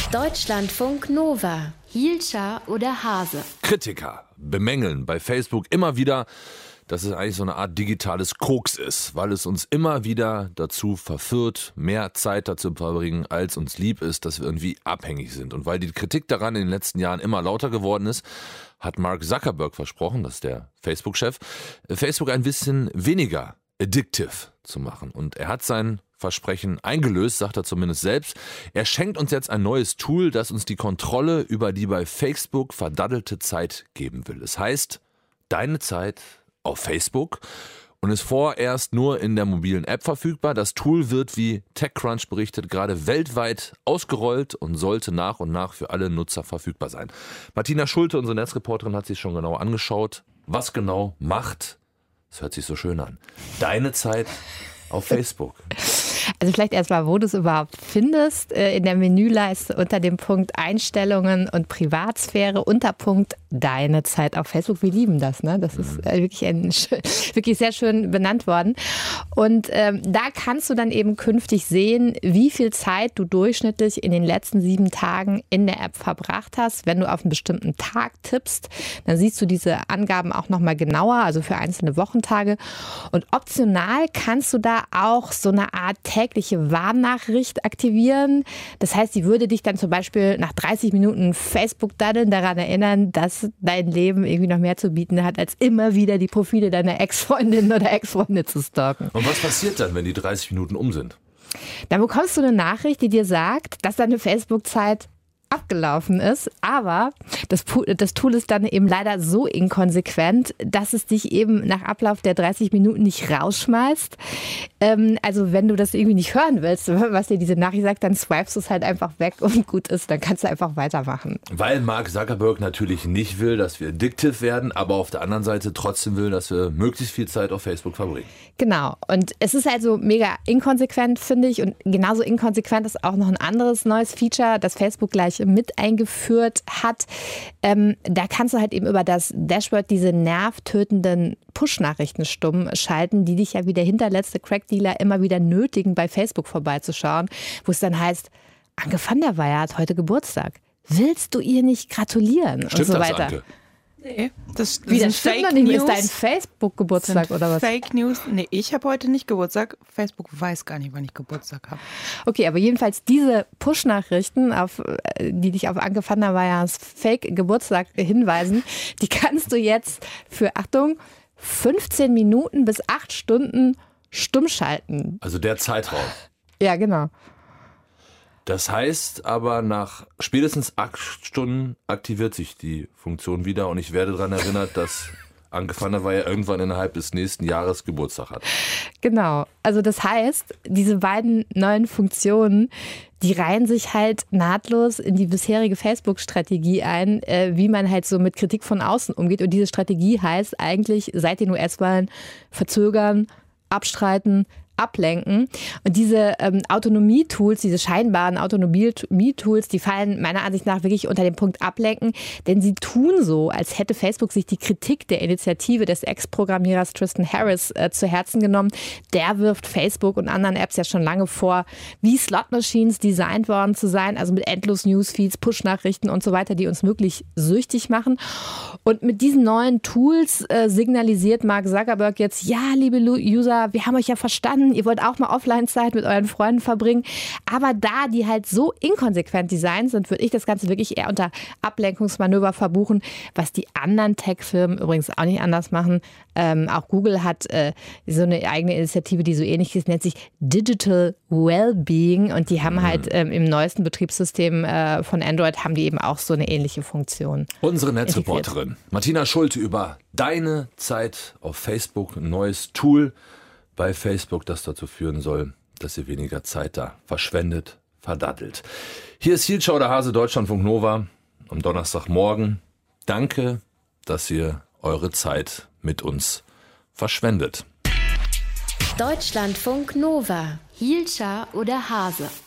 Deutschlandfunk Nova. Hielscher oder Hase? Kritiker bemängeln bei Facebook immer wieder, dass es eigentlich so eine Art digitales Koks ist, weil es uns immer wieder dazu verführt, mehr Zeit dazu zu verbringen, als uns lieb ist, dass wir irgendwie abhängig sind. Und weil die Kritik daran in den letzten Jahren immer lauter geworden ist, hat Mark Zuckerberg versprochen, das ist der Facebook-Chef, Facebook ein bisschen weniger addictive zu machen. Und er hat sein Versprechen eingelöst, sagt er zumindest selbst. Er schenkt uns jetzt ein neues Tool, das uns die Kontrolle über die bei Facebook verdaddelte Zeit geben will. Es heißt, deine Zeit auf Facebook und ist vorerst nur in der mobilen App verfügbar. Das Tool wird, wie TechCrunch berichtet, gerade weltweit ausgerollt und sollte nach und nach für alle Nutzer verfügbar sein. Martina Schulte, unsere Netzreporterin, hat sich schon genau angeschaut. Was genau macht, das hört sich so schön an, deine Zeit auf Facebook? Also vielleicht erstmal, wo du es überhaupt findest, in der Menüleiste unter dem Punkt Einstellungen und Privatsphäre, Unterpunkt Deine Zeit auf Facebook. Wir lieben das, ne? Das ist wirklich sehr schön benannt worden. Und da kannst du dann eben künftig sehen, wie viel Zeit du durchschnittlich in den letzten 7 Tagen in der App verbracht hast. Wenn du auf einen bestimmten Tag tippst, dann siehst du diese Angaben auch nochmal genauer, also für einzelne Wochentage. Und optional kannst du da auch so eine Art tägliche Warnnachricht aktivieren. Das heißt, die würde dich dann zum Beispiel nach 30 Minuten Facebook-Daddeln daran erinnern, dass dein Leben irgendwie noch mehr zu bieten hat, als immer wieder die Profile deiner Ex-Freundin oder Ex-Freunde zu stalken. Und was passiert dann, wenn die 30 Minuten um sind? Dann bekommst du eine Nachricht, die dir sagt, dass deine Facebook-Zeit abgelaufen ist, aber das Tool ist dann eben leider so inkonsequent, dass es dich eben nach Ablauf der 30 Minuten nicht rausschmeißt. Also wenn du das irgendwie nicht hören willst, was dir diese Nachricht sagt, dann swipest du es halt einfach weg und gut ist, dann kannst du einfach weitermachen. Weil Mark Zuckerberg natürlich nicht will, dass wir addictive werden, aber auf der anderen Seite trotzdem will, dass wir möglichst viel Zeit auf Facebook verbringen. Genau. Und es ist also mega inkonsequent, finde ich. Und genauso inkonsequent ist auch noch ein anderes neues Feature, das Facebook gleich mit eingeführt hat. Da kannst du halt eben über das Dashboard diese nervtötenden Push-Nachrichten stumm schalten, die dich ja wie der hinterletzte Crack-Dealer immer wieder nötigen, bei Facebook vorbeizuschauen, wo es dann heißt, Anke van der Weyer hat heute Geburtstag. Willst du ihr nicht gratulieren? Stimmt und so das, weiter. Anke? Nee, das stimmt Fake noch nicht. News. Ist dein Facebook-Geburtstag oder was? Fake News. Nee, ich habe heute nicht Geburtstag. Facebook weiß gar nicht, wann ich Geburtstag habe. Okay, aber jedenfalls diese Push-Nachrichten, die dich auf Anke van der Weyers Fake-Geburtstag hinweisen, die kannst du jetzt für, Achtung, 15 Minuten bis 8 Stunden stumm schalten. Also der Zeitraum. Ja, genau. Das heißt aber, nach spätestens 8 Stunden aktiviert sich die Funktion wieder und ich werde daran erinnert, dass Anke van der Weyer irgendwann innerhalb des nächsten Jahres Geburtstag hat. Genau. Also das heißt, diese beiden neuen Funktionen, die reihen sich halt nahtlos in die bisherige Facebook-Strategie ein, wie man halt so mit Kritik von außen umgeht. Und diese Strategie heißt eigentlich seit den US-Wahlen verzögern, abstreiten, ablenken. Und diese Autonomie-Tools, diese scheinbaren Autonomie-Tools, die fallen meiner Ansicht nach wirklich unter den Punkt ablenken, denn sie tun so, als hätte Facebook sich die Kritik der Initiative des Ex-Programmierers Tristan Harris zu Herzen genommen. Der wirft Facebook und anderen Apps ja schon lange vor, wie Slot-Machines designt worden zu sein, also mit endlos Newsfeeds, Push-Nachrichten und so weiter, die uns wirklich süchtig machen. Und mit diesen neuen Tools signalisiert Mark Zuckerberg jetzt, ja, liebe User, wir haben euch ja verstanden, ihr wollt auch mal Offline-Zeit mit euren Freunden verbringen. Aber da die halt so inkonsequent designt sind, würde ich das Ganze wirklich eher unter Ablenkungsmanöver verbuchen, was die anderen Tech-Firmen übrigens auch nicht anders machen. Auch Google hat so eine eigene Initiative, die so ähnlich ist, nennt sich Digital Wellbeing. Und die haben halt im neuesten Betriebssystem von Android haben die eben auch so eine ähnliche Funktion. Unsere Netzreporterin Martina Schulte über deine Zeit auf Facebook, ein neues Tool bei Facebook, das dazu führen soll, dass ihr weniger Zeit da verschwendet, verdattelt. Hier ist Hielscher oder Hase, Deutschlandfunk Nova am Donnerstagmorgen. Danke, dass ihr eure Zeit mit uns verschwendet. Deutschlandfunk Nova. Hielscher oder Hase?